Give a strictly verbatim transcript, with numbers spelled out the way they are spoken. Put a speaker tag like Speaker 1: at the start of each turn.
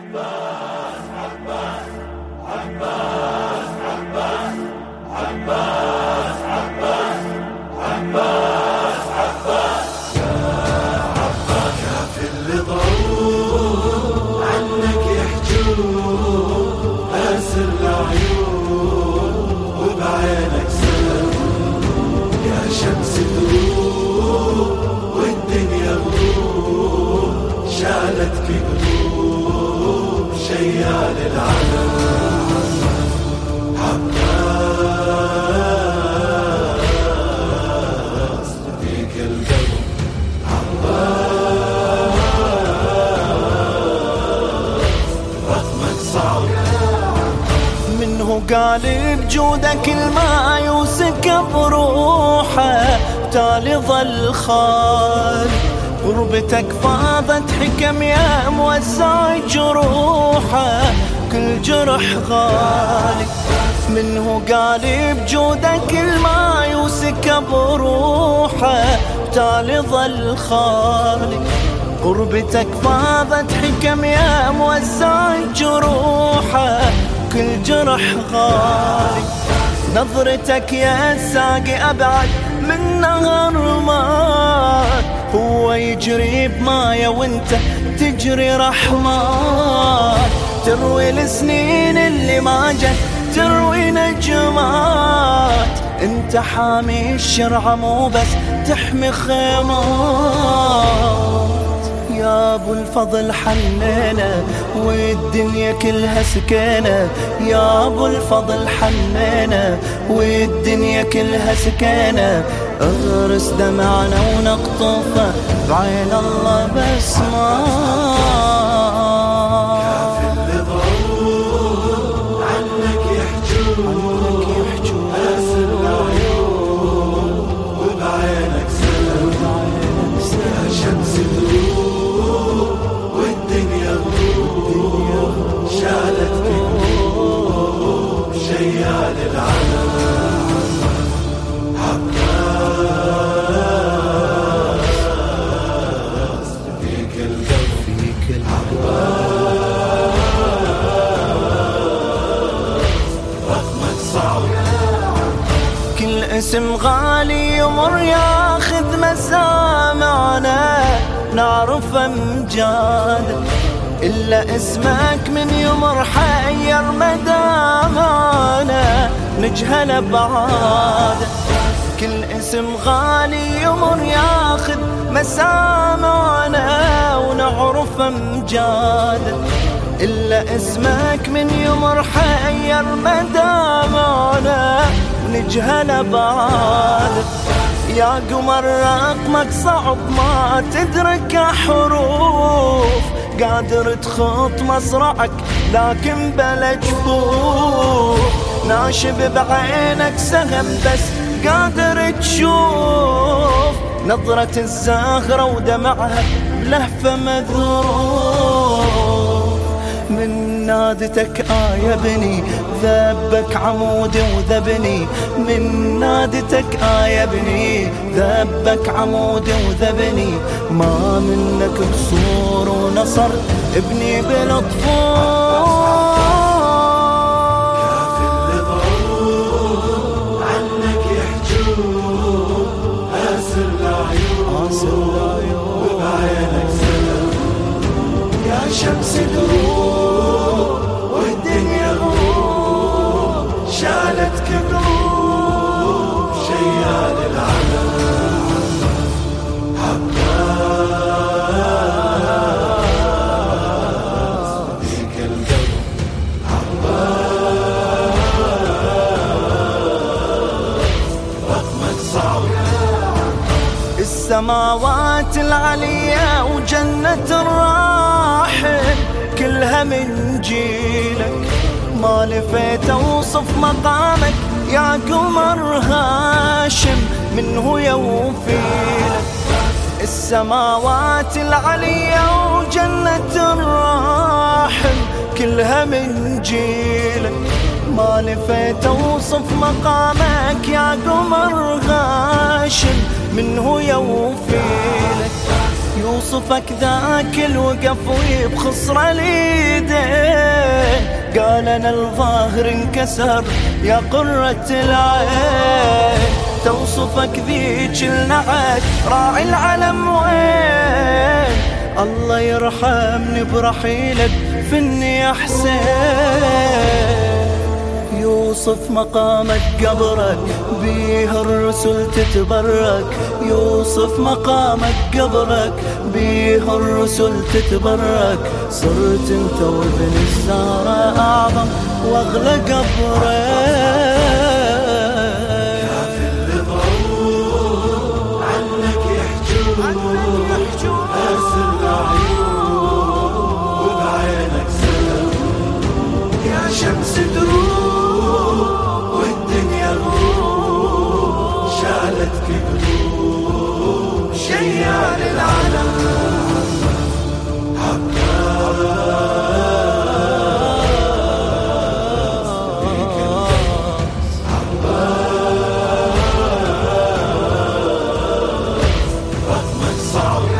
Speaker 1: عباس عباس عباس عباس عباس عباس عباس عباس يا عباس شاف اللي ضروا عنك يحجون أسر العيون وبعينك سلام يا شمس تروح والدنيا غروب شالتك قلوب شيال العالم عباس فيك القلب عباس رسمك صعب
Speaker 2: منه قال بجودك الماء وسكب روحه تالي ظل خال غربتك فاضت حكم يا موزع جروحه كل جرح غالي منه قال بجودك الماء وسكب روحه تالي ظل خالي غربتك فاضت حكم يا موزع جروحه كل جرح غالي نظرتك يا ساقي أبعد من نهر ماء هو يجري بمايه وانت تجري رحمات تروي السنين اللي ما جت تروي نجمات انت حامي الشرع مو بس تحمي خيمات يا ابو الفضل حنينا والدنيا كلها سكينة يا ابو الفضل حنينا والدنيا كلها سكينة اغرس دمعنا ونقطفه بعين الله بس ما
Speaker 1: كاف اللي ضروا عنك يحجون أسر العيون وبعينك سلام يا شمس تروح والدنيا غروب شالتك قلوب شيال العالم عباس فيك القلب فيك عباس رقمك صعب
Speaker 2: كل اسم غالي يمر ياخذ مسامعنا نعرف امجاد إلا اسمك من يمر حير مدامعنا نجهل بعاد كل اسم غالي يمر ياخذ مسامعنا ونعرف امجاد إلا اسمك من يمر حير مدامعنا ونجهل بعاد يا قمر رقمك صعب ما تدرك حروف قادر تخط مصرعك لكن بلا جفوف ناشب بعينك سهم بس قادر تشوف نظرة الزاهرة ودمعها بلهفة مذروف من نادتك آية بني ذبك عمودي وذبني من نادتك آية بني ذبك عمودي وذبني ما منك بصور ونصر ابني بلطفوف
Speaker 1: كاف اللي ضروا عنك يحجون أسر العيون وبعينك سلام يا شمس تروح والدنيا غروب شالتك قلوب شيال العالم عباس فيك القلب عباس رقمك صعب
Speaker 2: السماوات العليا وجنة الراحل كلها من جيلك ما لفيت اوصف مقامك يا قمر هاشم منه يوفيلك السماوات العليا وجنة الراحل كلها من جيلك ما لفيت اوصف مقامك يا قمر هاشم منه يوفيلك يوصفك ذاك الوقف ويبخصر اليدين، قال انا الظاهر انكسر يا قرة العين. توصفك ذيك النعت راعي العلم وين، الله يرحمني برحيلك فيني يا حسين. يوصف مقامك قبرك بيه الرسل تتبرك، يوصف مقامك قبرك بيه الرسل تتبرك. صرت انت وابن الزهراء اعظم واغلى قبرك.
Speaker 1: عنك يحجون أرسل العيون وبعينك سلام يا شمس دروب والدنيا غروب شالتك قلوب شيال العالم. رقمك صعب